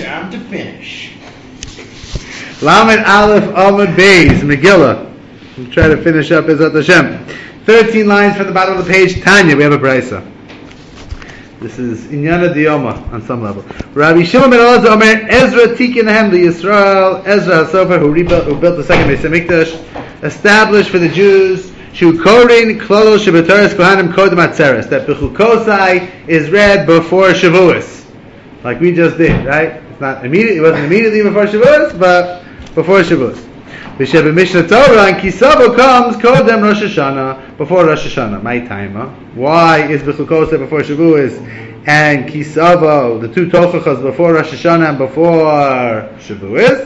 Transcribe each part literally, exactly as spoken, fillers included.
time to finish. Lamed Aleph Amud Beis, Megillah. We'll try to finish up Ezrat Hashem. Thirteen lines from the bottom of the page. Tanya, we have a brisa. This is Inyana Diyoma on some level. Rabbi Shimon ben Elazar Omer, Ezra Tikin Hem Yisrael, Ezra HaSofer, who rebuilt, who built the second Beis HaMikdash, established for the Jews, Shu Korin Klolo Shabataris Kohanim Kodem Atzeres, that Bechukosai is read before Shavuos, like we just did, right? It's not immediately, it wasn't immediately before Shavuos, but before Shavuos. B'Sheva Mishnah Torah and Kisavo comes Kodem Rosh Hashanah, before Rosh Hashanah. My time, huh? Why is Bechukosai before Shavuos and Kisavo, the two Tochachas, before Rosh Hashanah and before Shavuos?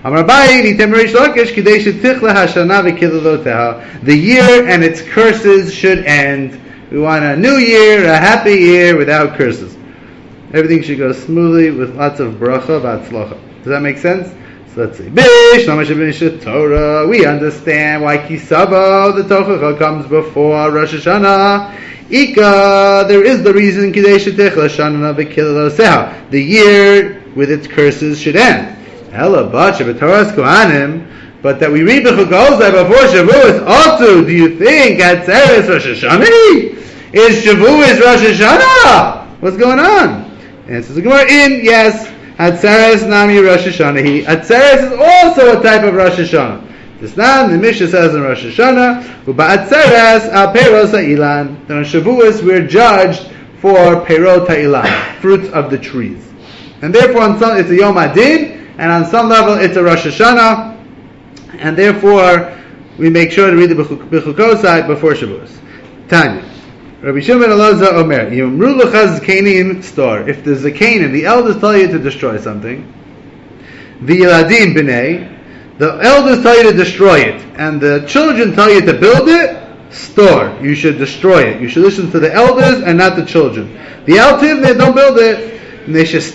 The year and its curses should end. We want a new year, a happy year without curses. Everything should go smoothly with lots of bracha v'atzlacha. Does that make sense? So let's see. Torah. We understand why Kisavo, the Tochacha, comes before Rosh Hashanah. Ika, there is the reason the year with its curses should end. Ella but but that we read Bechukosai before Shavuos also, do you think Atzeres Rosh Hashanah? Is Shavuos Rosh Hashanah? What's going on? Answers the Gemara in, yes, Atzeres Nami Rosh Hashanah. Atzeres is also a type of Rosh Hashanah. This now the Mishnah says in Rosh Hashanah, Uba Atzeres al Peros HaIlan. Then on Shavuos we're judged for Perot HaIlan, fruits of the trees. And therefore on some it's a Yom Adin, and on some level it's a Rosh Hashanah, and therefore we make sure to read the Bechukosai before Shavuos. Tanya, Rabbi Shimon ben Elazar Omer, Yomru l'cha zkenim stor. If the zkenim, the elders tell you to destroy something, the Yiladim b'nei, the elders tell you to destroy it, and the children tell you to build it, store. You should destroy it. You should listen to the elders and not the children. The Altiv, they don't build it. Because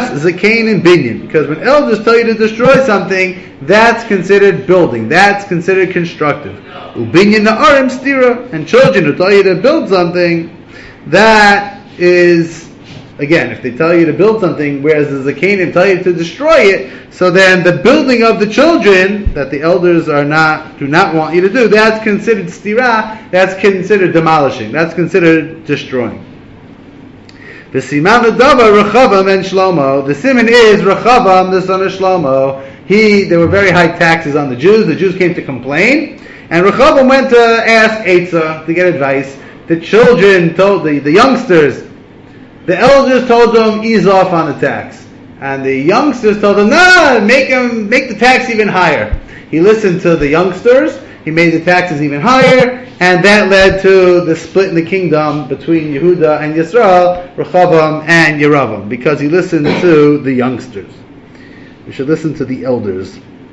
when elders tell you to destroy something, that's considered building, that's considered constructive. Ubinyan na'arim stira, and children who tell you to build something, that is, again, if they tell you to build something, whereas the zakanim tell you to destroy it, so then the building of the children that the elders are not do not want you to do, that's considered stira, that's considered demolishing, that's considered destroying. The Siman Adava Rechavam and Shlomo. The Siman is Rechavam, the son of Shlomo. He, there were very high taxes on the Jews. The Jews came to complain, and Rechavam went to ask Eitzah to get advice. The children told the, the youngsters, the elders told them ease off on the tax, and the youngsters told them, no, make them make the tax even higher. He listened to the youngsters. He made the taxes even higher, and that led to the split in the kingdom between Yehuda and Yisrael, Rechavam and Yeravam, because he listened to the youngsters. We should listen to the elders.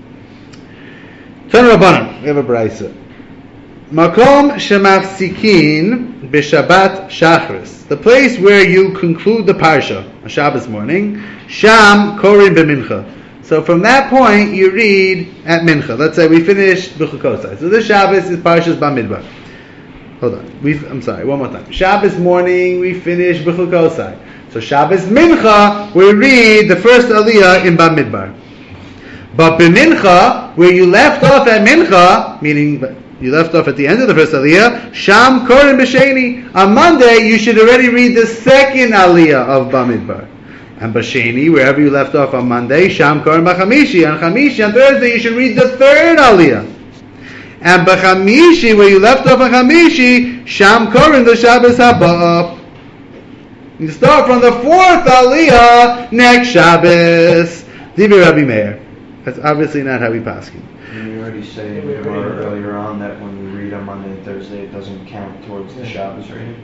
Tan Rabbanan, we have a brayso. Makom shemafsikin b'Shabbat Shachris, the place where you conclude the parsha on Shabbos morning. Sham korin b'mincha. So from that point, you read at Mincha. Let's say we finish Bechukosai. So this Shabbos is Parshas Bamidbar. Hold on. We, I'm sorry, one more time. Shabbos morning, we finish Bechukosai. So Shabbos Mincha, we read the first Aliyah in Bamidbar. But B'Mincha, where you left off at Mincha, meaning you left off at the end of the first Aliyah, Sham Korin B'Sheni. On Monday, you should already read the second Aliyah of Bamidbar. And Basheni, wherever you left off on Monday, Sham Korin B'Chamishi. On Chamishi, on Thursday, you should read the third Aliyah. And B'Chamishi, where you left off on Chamishi, Sham Korin the Shabbos Haba. You start from the fourth Aliyah next Shabbos. Divrei Rabbi Meir. That's obviously not how we paskin. Didn't you already say earlier on that when we read on Monday and Thursday, it doesn't count towards the Shabbos reading?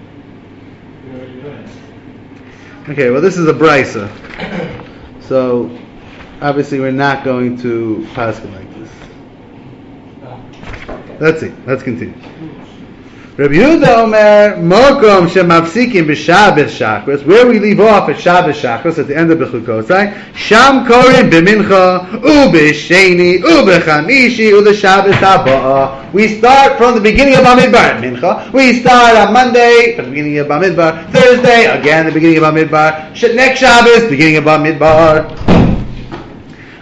Okay, well this is a brisa, so obviously we're not going to paskin like this. Let's see, let's continue. Rabbi Yehuda Omer, Mokom shemafsikim b'Shabbos Shachris, where we leave off at Shabbos Shachris at the end of Bechukosai, Sham Korin b'Mincha, U b'Sheni, U b'Chamishi, U the Shabbos Haba. We start from the beginning of Bamidbar, Mincha. We start on Monday, from the beginning of Bamidbar. Thursday, again the beginning of Bamidbar. Next Shabbos, beginning of Bamidbar.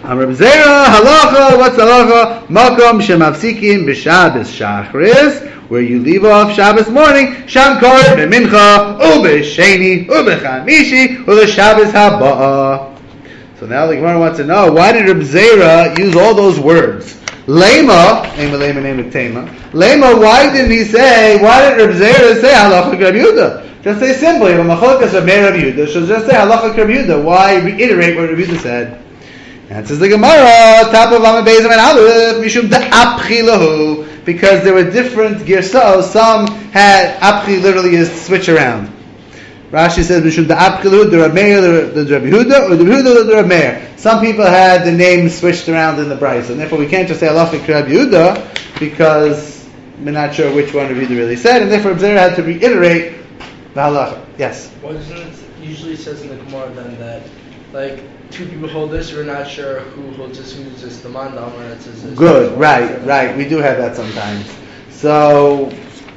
Amar B'Zera, halacha, what's halacha? Makom shemafsikim b'Shabbos shachris, where you leave off Shabbos morning, sham kor b'mincha, u'b'sheni, u'b'chamishi, u'l'Shabbos haba. So now the Gemara wants to know, why did Reb Zera use all those words? Lema, name of Lema, name of Tema. Lema, why didn't he say, why did Reb Zera say halacha Reb Yehuda? Just say simply, if a machlokas of Meir Reb Yehuda, so just say halacha Reb Yehuda. Why reiterate what Reb Yehuda said? Answers the Gemara, top of Amar Beis and Aleph, mishum da'apchi lahu, because there were different girsos. Some had apchi literally is switch around. Rashi says mishum da'apchi lahu, the Reb Meir, the Reb Yehuda, or the Yehuda, the Reb Meir. Some people had the names switched around in the Brisa, and therefore we can't just say halacha Reb Yehuda because we're not sure which one Reb Yehuda really said, and therefore Reb Zera had to reiterate the halacha. Yes. Well, isn't it usually says in the Gemara then that like two people hold this, we're not sure who holds this, who's this, the mandam, and it says this. Good, right, right. We do have that sometimes. So,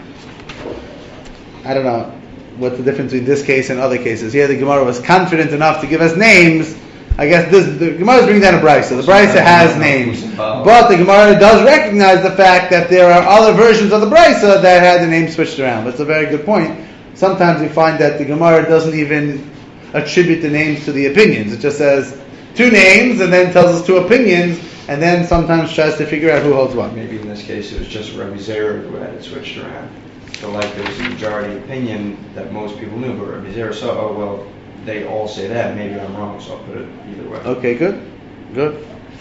I don't know what's the difference between this case and other cases. Here the Gemara was confident enough to give us names. I guess this, the Gemara is bringing down a Brisa. The Brisa has names. But the Gemara does recognize the fact that there are other versions of the Brisa that had the names switched around. That's a very good point. Sometimes we find that the Gemara doesn't even attribute the names to the opinions. It just says two names and then tells us two opinions, and then sometimes tries to figure out who holds what. Maybe in this case it was just Rabbi Zera who had it switched around. So like there was a majority opinion that most people knew, but Rabbi Zera saw, oh well, they all say that, maybe I'm wrong, so I'll put it either way. Okay, good. Good.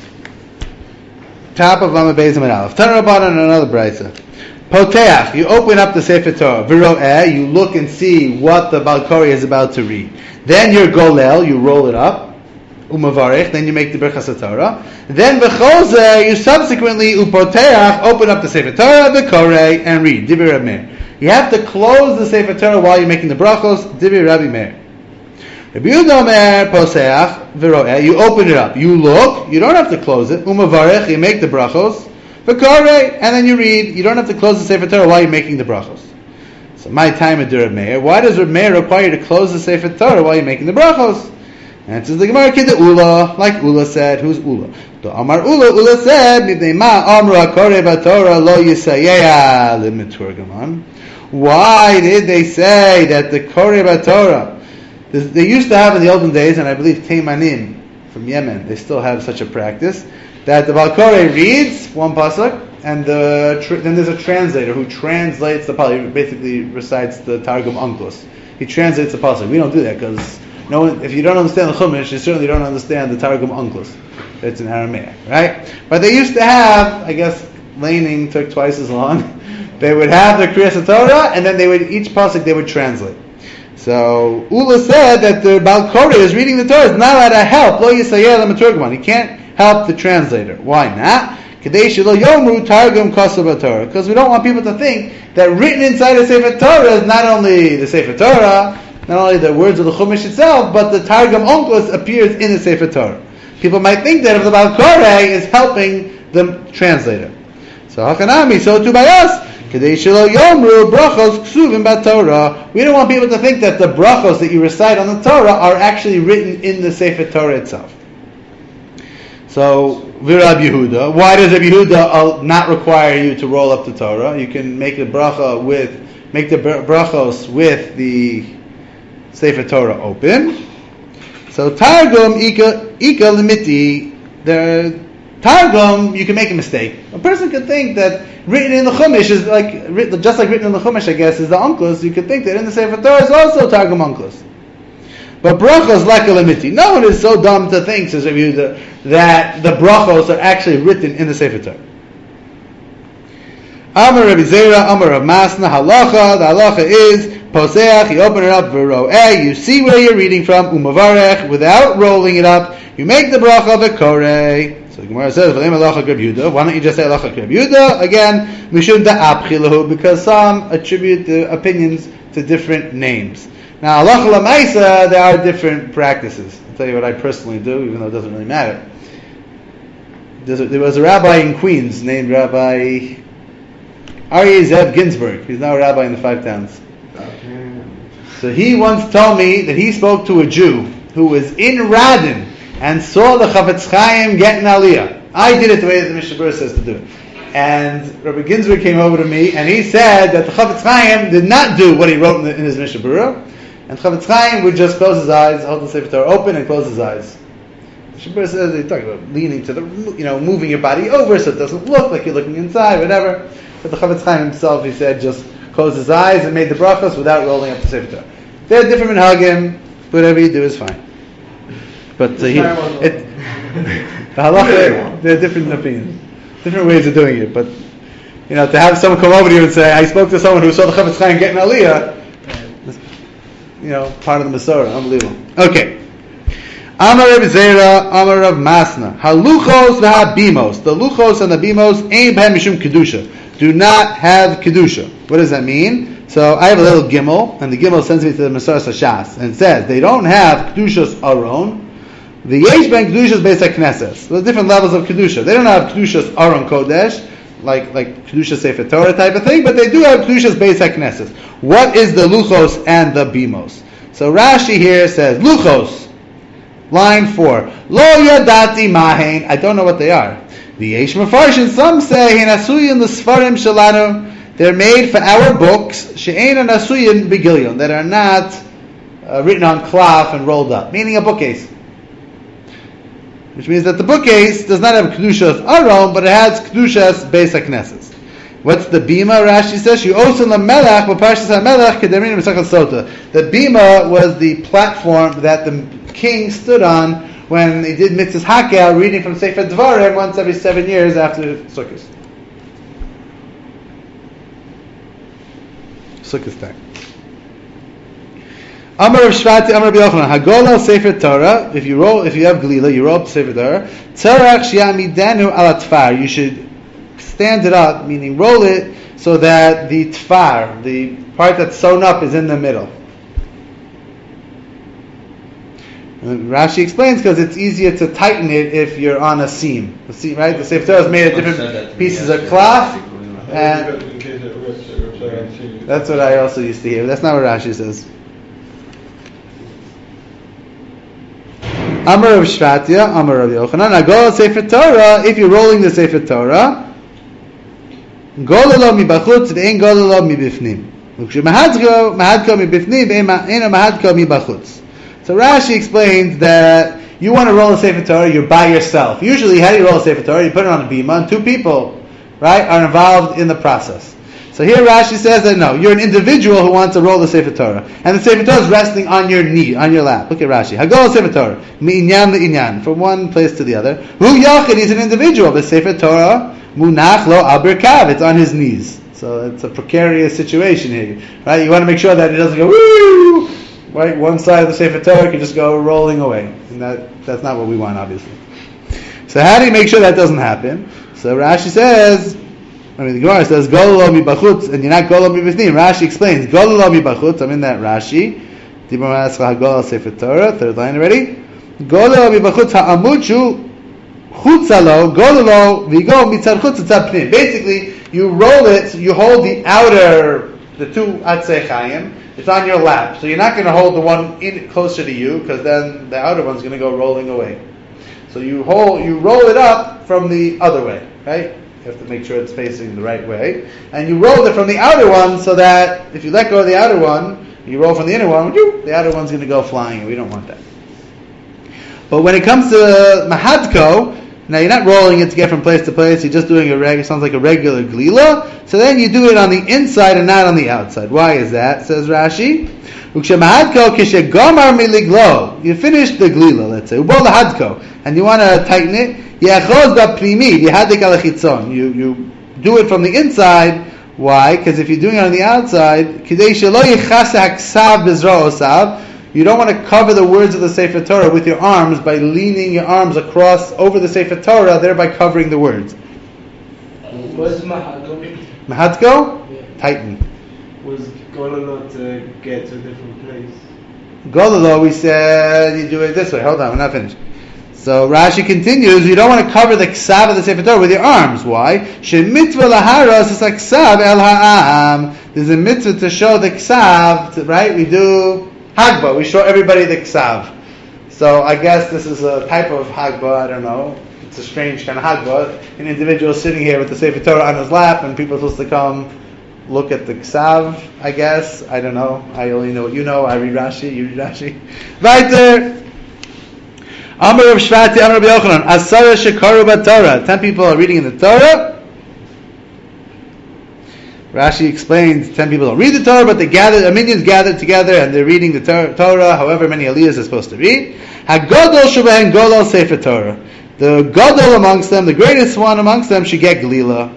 Top of Lama Beis and Aleph. Tanarabanan and another Brisa. Poteach, you open up the Sefer Torah. Viro'eh, you look and see what the Balkori is about to read. Then you're golel, you roll it up. Umavarech, then you make the Birchas HaTorah. Then v'chozer, you subsequently upoteach, open up the Sefer Torah, the Korei, and read. Divrei Rabbi Meir. You have to close the Sefer Torah while you're making the brachos. Divrei Rabbi Meir. Rabbi Yehuda Omer, poseach, viro'eh, you open it up. You look, you don't have to close it. Umavarech, you make the brachos. V'korei, and then you read. You don't have to close the Sefer Torah while you're making the brachos. So my time at Reb Meir. Why does Reb Meir require you to close the Sefer Torah while you're making the brachos? Answers the Gemara, Kid Ula, like Ula said. Who's Ula? The Amar Ula, Ula said, Mipnei ma amra korei b'Torah lo yisayeya l'meturgaman. Why did they say that the korei b'Torah? They used to have in the olden days, and I believe Teimanim from Yemen, they still have such a practice, that the Balkore reads one pasuk, and the, tr- then there's a translator who translates the pasuk. He basically recites the Targum Onkelos. He translates the pasuk. We don't do that because no one, if you don't understand the Chumash, you certainly don't understand the Targum Onkelos. It's in Aramaic, right? But they used to have, I guess, laning took twice as long. They would have the Kriyas Torah, and then they would each pasuk they would translate. So Ula said that the Balkore is reading the Torah is not allowed to help. Lo yisayeh l'meturgaman. He can't help the translator. Why not? Because we don't want people to think that written inside the Sefer Torah is not only the Sefer Torah, not only the words of the Chumash itself, but the Targum Onkelos appears in the Sefer Torah. People might think that if the Balkore is helping the translator. So Hakanami, so too by us. We don't want people to think that the brachos that you recite on the Torah are actually written in the Sefer Torah itself. So, Virab Yehuda. Why does Rabbi Yehuda not require you to roll up the Torah? You can make the bracha with, make the brachos with the Sefer Torah open. So, Targum Ika Ika Limiti. The Targum, you can make a mistake. A person could think that written in the Chumash is like, just like written in the Chumash, I guess, is the Onkelos. You could think that in the Sefer Torah is also Targum Onkelos. But brachos like a limiti. No one is so dumb to think, says Rabbi Yehuda, that the brachos are actually written in the Sefer Torah. Amar Rabbi Zera, Amar Rav Masna, halacha. The halacha is poseach. You open it up, v'ro'eh. You see where you're reading from, umavarech, without rolling it up. You make the bracha v'korei. So the Gemara says, "V'leim halacha Rabbi Yehuda." Why don't you just say halacha Rabbi Yehuda again? Mishum da'apchi lahu, because some attribute the opinions to different names. Now, halacha l'maisa, there are different practices. I'll tell you what I personally do, even though it doesn't really matter. A, there was a rabbi in Queens named Rabbi Aryeh Zev Ginsburg. He's now a rabbi in the Five Towns. So he once told me that he spoke to a Jew who was in Radin and saw the Chafetz Chaim getting Aliyah. I did it the way that the Mishnah Berurah says to do it. And Rabbi Ginsburg came over to me, and he said that the Chafetz Chaim did not do what he wrote in, the, in his Mishnah Berurah, and Chafetz Chaim would just close his eyes, hold the Sefer Torah open, and close his eyes. Mishnah Berurah says they talk about leaning to the, you know, moving your body over so it doesn't look like you're looking inside, whatever. But the Chafetz Chaim himself, he said, just closed his eyes and made the brachos without rolling up the Sefer Torah. They're different minhagim. Whatever you do is fine. But uh, he, it, the halacha, there are different opinions, different ways of doing it. But you know, to have someone come over to you and say, "I spoke to someone who saw the Chafetz Chaim getting Aliyah," you know, part of the Masorah, unbelievable. Okay. Amar Reb Zera, Amar Rav Masna, haluchos v'habimos. The luchos and the bimos ain't b'hem mishum kedusha. Do not have kedusha. What does that mean? So I have a little gimel, and the gimel sends me to the Masorah Shas, and it says they don't have kedushas aron. The yesh ben kedushas beis hakneses. There's different levels of kedusha. They don't have kedushas aron kodesh, like like kedusha sefer Torah type of thing, but they do have kedushas beis hakneses. What is the luchos and the bimos? So Rashi here says luchos, line four. Lo yadati mahen. I don't know what they are. The yesh mefarshin. Some say hinasuyin l'sfarim shalanu. They're made for our books, she'ein nasuyin begilyon, that are not uh, written on cloth and rolled up, meaning a bookcase. Which means that the bookcase does not have kedushas aron, but it has kedushas beis hakneses. What's the bima? Rashi says, "You osen lamelach b'parshas hamelach kedamin b'sachas sota." The bima was the platform that the king stood on when he did mitzvahs hakel, reading from Sefer Dvarim once every seven years after Sukkot. Sukkot time. Amar Rav Shvati, Amar Rabbi Yochanan, Hagola Sefer Torah. If you roll, if you have glila, you roll up Sefer Torah. Tzarach shiamidenu ala tfar. You should stand it up, meaning roll it, so that the tfar, the part that's sewn up, is in the middle. And Rashi explains because it's easier to tighten it if you're on a seam. The seam, right? The Sefer Torah is made of different pieces of cloth, and that's what I also used to hear. That's not what Rashi says. Amar Rav Shvatya, Amar Rav Yochanan, Agol Sefer Torah, if you're rolling the Sefer Torah, Gololo mi bachutz, ve'en gololo mi bifnim. Mahadko mi bifnim, ve'en mahadko mi bachutz. So Rashi explains that you want to roll a Sefer Torah, you're by yourself. Usually, how do you roll a Sefer Torah? You put it on a bima, and two people, right, are involved in the process. So here Rashi says that no, you're an individual who wants to roll the Sefer Torah, and the Sefer Torah is resting on your knee, on your lap. Look at Rashi. Hagol Sefer Torah, mi'inyan le'inyan, from one place to the other. Hu yachid, he's an individual. The Sefer Torah munach lo al birkav, it's on his knees. So it's a precarious situation here, right? You want to make sure that it doesn't go woo, right? One side of the Sefer Torah can just go rolling away, and that that's not what we want, obviously. So how do you make sure that doesn't happen? So Rashi says, I mean, the Gemara says, Gololo mi bachutz, and you're not Gololo mi b'fnim. Rashi explains, Gololo mi bachutz, I'm in that Rashi. Dibur ma'ascha ha'golol sefer Torah, third line already. Gololo mi bachutz ha'amuchu chutzalo, Gololo vigo mitzad chutz tzad pnim. Basically, you roll it, you hold the outer, the two atzei chayim, it's on your lap. So you're not going to hold the one in closer to you, because then the outer one's going to go rolling away. So you hold, you roll it up from the other way, right? You have to make sure it's facing the right way. And you roll it from the outer one so that if you let go of the outer one, you roll from the inner one, the outer one's going to go flying. We don't want that. But when it comes to Mahadko, now you're not rolling it to get from place to place, you're just doing a regular, it sounds like a regular glila. So then you do it on the inside and not on the outside. Why is that? Says Rashi. You finish the glila, let's say, and you want to tighten it. You you do it from the inside. Why? Because if you're doing it on the outside, you don't want to cover the words of the Sefer Torah with your arms by leaning your arms across over the Sefer Torah, thereby covering the words. What is Mahadko? Mahadko? Yeah. Tighten. Was Gololo to get to a different place? Gololo, we said you do it this way. Hold on, we're not finished. So Rashi continues, you don't want to cover the ksav of the Sefer Torah with your arms. Why? She mitzvah laharos is a ksav el ha'am. There's a mitzvah to show the ksav, to, right? We do hagba, we show everybody the ksav. So I guess this is a type of Hagbah, I don't know. It's a strange kind of Hagbah. An individual sitting here with the Sefer Torah on his lap, and people are supposed to come look at the Ksav, I guess. I don't know. I only know what you know. I read Rashi, you read Rashi. Right there. Amar Rav Shvati, Amar Rabbi Yochanan, Asara Shekaru B'Torah. Ten people are reading in the Torah. Rashi explains ten people don't read the Torah, but they gather, the minions gathered together and they're reading the Torah, however many aliyahs they're supposed to read. HaGodol Shubahen Golol Sefer Torah. The Godol amongst them, the greatest one amongst them, should get Glila.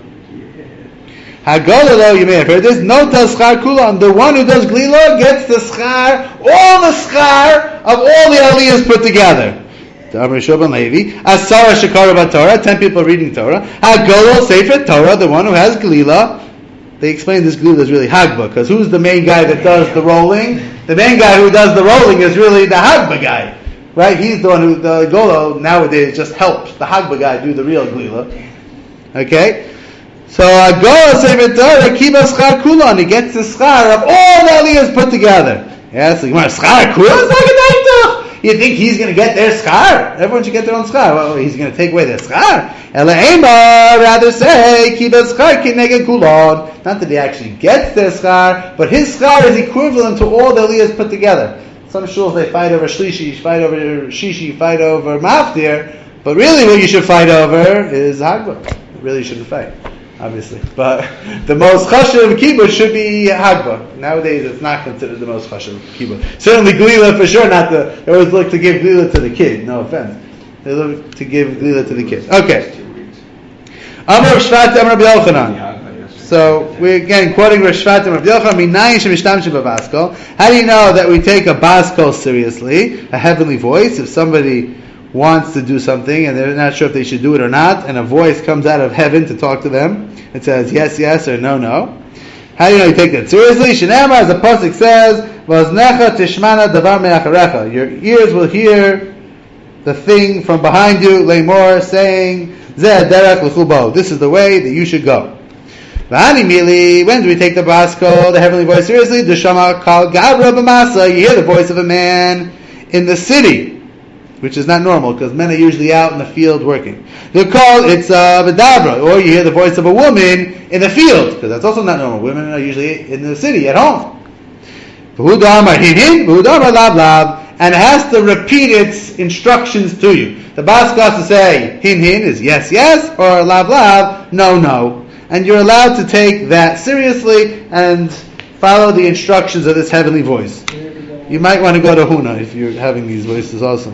HaGodol, you may have heard this, Nota Schar Kulam. The one who does Glila gets the Schar, all the Schar of all the aliyahs put together. Amar Shoban Levi, Asara Shekara B'Torah, ten people reading Torah. HaGolol Sefer Torah, the one who has Glila. They explain this Glila is really Hagbah, because who's the main guy that does the rolling? The main guy who does the rolling is really the Hagbah guy, right? He's the one who, the Golo nowadays just helps the Hagbah guy do the real Glila. Okay? So HaGolol Sefer Torah, Kiba Schar Kulon, he gets the Schar of all the aliyahs put together. Yeah, so you want Schar Kulon? You think he's going to get their schar? Everyone should get their own schar. Well, he's going to take away their schar. Elaima, rather say, kiba schar kineged kulon. Not that he actually gets their schar, but his schar is equivalent to all the aliyahs put together. Some shuls they fight over shlishi, fight over shishi, fight over maftir, but really what you should fight over is hagbah. Really you shouldn't fight, obviously. But the most chashuv kibbutz should be hagbah. Nowadays it's not considered the most chashuv kibbutz. Certainly glila for sure not the, they always look to give glila to the kid, no offense. They look to give glila to the kid. Okay. Amar Shvat Amar Rabbi Yochanan. So we're again quoting Rav Shvat Amar Rabbi Yochanan, Minayin shemishtamshin b'baskol. How do you know that we take a baskol seriously, a heavenly voice? If somebody wants to do something and they're not sure if they should do it or not, and a voice comes out of heaven to talk to them, it says yes, yes, or no, no. How do you know you take that seriously? Shenema, as the pasuk says, "Vaznecha tishmana davar me'acharecha." Your ears will hear the thing from behind you, Lamor, saying, "Zeh derech l'chubo." This is the way that you should go. V'ani mili. When do we take the baskol, the heavenly voice, seriously? Deshama kal gabra b'masa. You hear the voice of a man in the city, which is not normal because men are usually out in the field working. They'll call it's uh, Vidabra, or you hear the voice of a woman in the field because that's also not normal. Women are usually in the city at home. And it has to repeat its instructions to you. The baskol has to say hin hin is yes yes, or lav lav no no, and you're allowed to take that seriously and follow the instructions of this heavenly voice. You might want to go to Huna if you're having these voices also.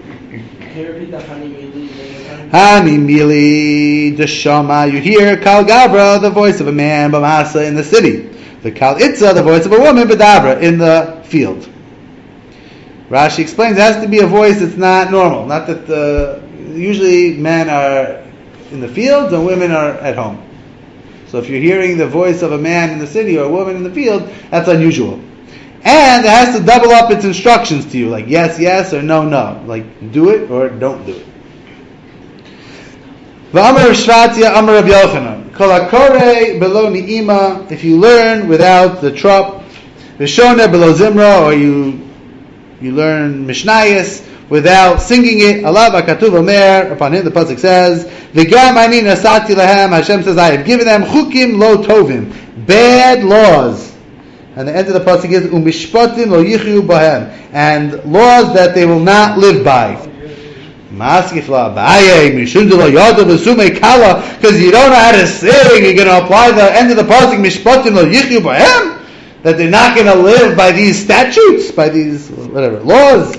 Hani mili deshama. You hear kal gabra, the voice of a man, b'masa, in the city. The kal itza, the voice of a woman, b'dabra, in the field. Rashi explains it has to be a voice that's not normal. Not that the, usually men are in the field and women are at home. So if you're hearing the voice of a man in the city or a woman in the field, that's unusual. And it has to double up its instructions to you, like yes, yes, or no, no. Like do it or don't do it. V'amar Shvatya Amar Rabbi Yochanan. Kol hakore below ni'ima, if you learn without the trop, v'shoneh below zimra, or you you learn mishnayos without singing it. Allah b'katuv omer, upon him the pasuk says, v'gam ani nasati lahem, Hashem says, I have given them chukim lo tovim, bad laws. And the end of the pasuk is umishpatim lo yichyu bahem, and laws that they will not live by. Maskif la abaye mishundu lo yadav v'sumei kala, because you don't know how to sing, you're going to apply the end of the pasuk mishpatim lo yichyu bahem, that they're not going to live by these statutes, by these whatever laws.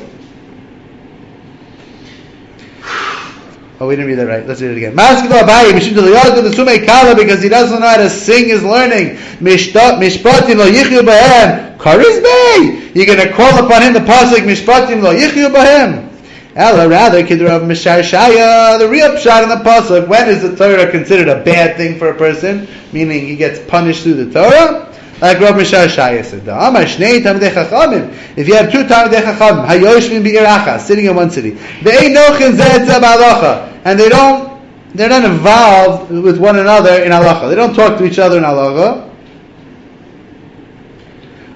Oh, we didn't read that right. Let's read it again. Because he doesn't know how to sing his learning. Mishpatim lo yichyu bahem. Charizmei. You're going to call upon him the pasuk Mishpatim lo yichyu bahem. Ella, rather, Kidrav Mishar Shaya, the real pshat in the pasuk. When is the Torah considered a bad thing for a person? Meaning he gets punished through the Torah? Like Rav Mishar Shaya said, if you have two Talmidei Chachamim, hayoshvim be'ir achas, sitting in one city, and they don't, they're not involved with one another in halacha. They don't talk to each other in halacha.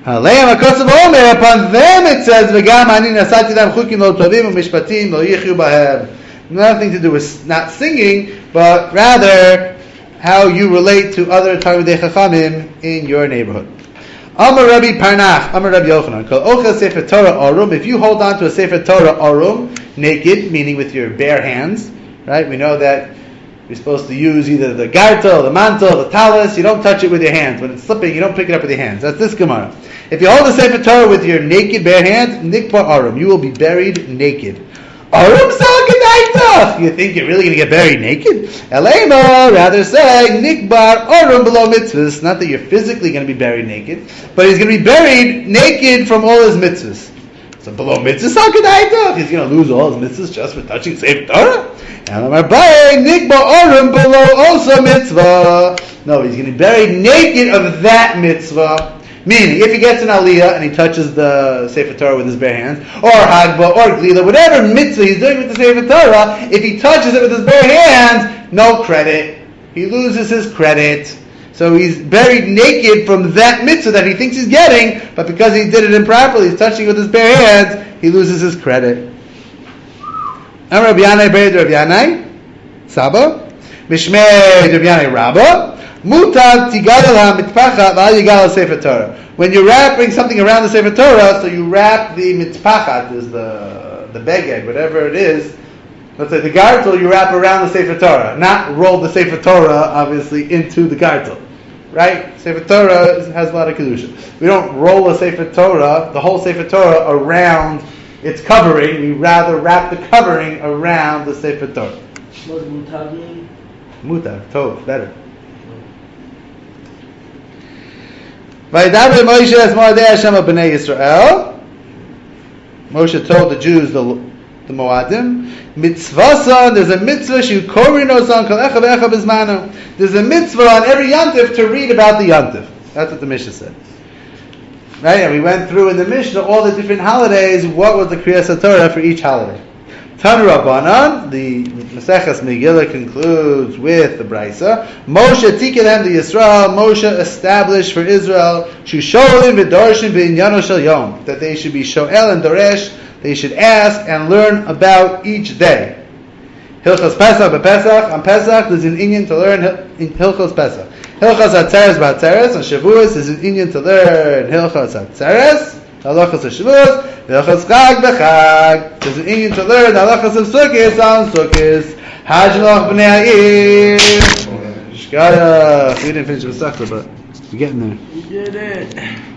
Aleim HaKosav Omer, upon them it says, V'gam ani nasati lam chukim lo tovim u'mishpatim lo yichyu bahem. Nothing to do with not singing, but rather how you relate to other Talmidei Chachamim in your neighborhood. Amar Rabbi Parnach, Amar Rabbi Yochanan, Kol ochel Sefer Torah arum, if you hold on to a Sefer Torah arum, naked, meaning with your bare hands, right? We know that you're supposed to use either the gartel, the mantle, the talis. You don't touch it with your hands. When it's slipping, you don't pick it up with your hands. That's this Gemara. If you hold the Sefer Torah with your naked bare hands, nikbar arum, you will be buried naked. Arum salgadaitach. You think you're really going to get buried naked? Elema, rather say nikbar arum below mitzvahs. Not that you're physically going to be buried naked, but he's going to be buried naked from all his mitzvahs. So below mitzvahs salgadaitach, he's going to lose all his mitzvahs just for touching Sefer Torah. Elamar bay nikbar arum below also mitzvah. No, he's going to be buried naked of that mitzvah. Meaning, if he gets an aliyah and he touches the Sefer Torah with his bare hands, or Hagba, or Glila, whatever mitzvah he's doing with the Sefer Torah, if he touches it with his bare hands, no credit. He loses his credit. So he's buried naked from that mitzvah that he thinks he's getting, but because he did it improperly, he's touching it with his bare hands, he loses his credit. Amar Rabbi Yanai buried Rabbi Yanai, Saba, Mishmei Rabbi Yanai Rabba, Mutad tigadal mitpachat v'al yigal Sefer Torah. When you're wrapping something around the Sefer Torah, so you wrap the mitpachat, is the the beged, whatever it is. Let's say the gartel, you wrap around the Sefer Torah, not roll the Sefer Torah obviously into the gartel, right? Sefer Torah has a lot of kedusha. We don't roll a Sefer Torah, the whole Sefer Torah around its covering. We rather wrap the covering around the Sefer Torah. What does mutad mean? Mutad, tov, better. Vaydaber Moshe es Moadei Hashem al Bnei Yisrael. Moshe told the Jews, the, the Moadim, mitzvasa, there's a mitzvah, shu korinos on kol echa ve'echa bizmano. There's a mitzvah on every yantif to read about the yantif. That's what the Mishnah said. Right? And we went through in the Mishnah all the different holidays, what was the Kriyas HaTorah for each holiday. Tanu Rabbanan, the Maseches Megillah concludes with the Brisa. Moshe tikelem the Yisrael. Moshe established for Israel shusholim v'dorshin v'inyano shel yom, that they should be shoel and doresh. They should ask and learn about each day. Hilchos Pesach b'Pesach, on Pesach there's an inyan to learn Hilchos Pesach. Hilchos Hatzeres b'Hatzeres, on Shavuos there's an inyan to learn Hilchos Hatzeres. Halachas of Shavuos, Halachas Chag b'Chag. There's an inyan to learn Halachas of Sukkos on Sukkos. Hajlach b'nei ha'ir. Shkaya. We didn't finish the Masechta, but we're getting there. We did it.